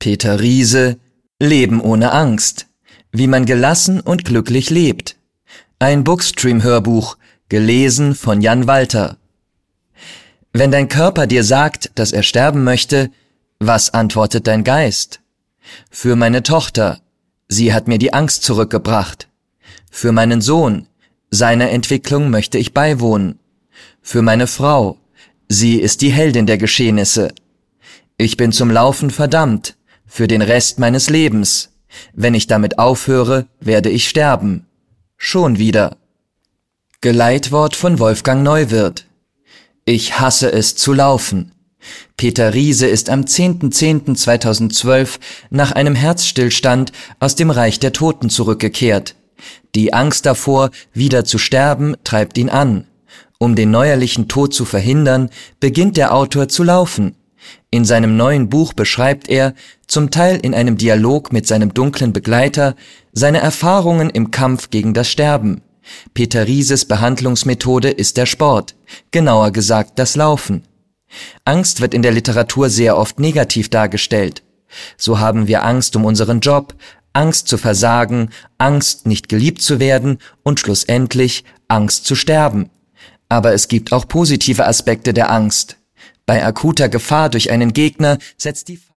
Peter Riese, Leben ohne Angst. Wie man gelassen und glücklich lebt. Ein Bookstream-Hörbuch, gelesen von Jan Walter. Wenn dein Körper dir sagt, dass er sterben möchte, was antwortet dein Geist? Für meine Tochter, sie hat mir die Angst zurückgebracht. Für meinen Sohn, seiner Entwicklung möchte ich beiwohnen. Für meine Frau, sie ist die Heldin der Geschehnisse. Ich bin zum Laufen verdammt, für den Rest meines Lebens. Wenn ich damit aufhöre, werde ich sterben. Schon wieder. Geleitwort von Wolfgang Neuwirth. Ich hasse es zu laufen. Peter Riese ist am 10.10.2012 nach einem Herzstillstand aus dem Reich der Toten zurückgekehrt. Die Angst davor, wieder zu sterben, treibt ihn an. Um den neuerlichen Tod zu verhindern, beginnt der Autor zu laufen. In seinem neuen Buch beschreibt er, zum Teil in einem Dialog mit seinem dunklen Begleiter, seine Erfahrungen im Kampf gegen das Sterben. Peter Rieses Behandlungsmethode ist der Sport, genauer gesagt das Laufen. Angst wird in der Literatur sehr oft negativ dargestellt. So haben wir Angst um unseren Job, Angst zu versagen, Angst nicht geliebt zu werden und schlussendlich Angst zu sterben. Aber es gibt auch positive Aspekte der Angst. Bei akuter Gefahr durch einen Gegner setzt die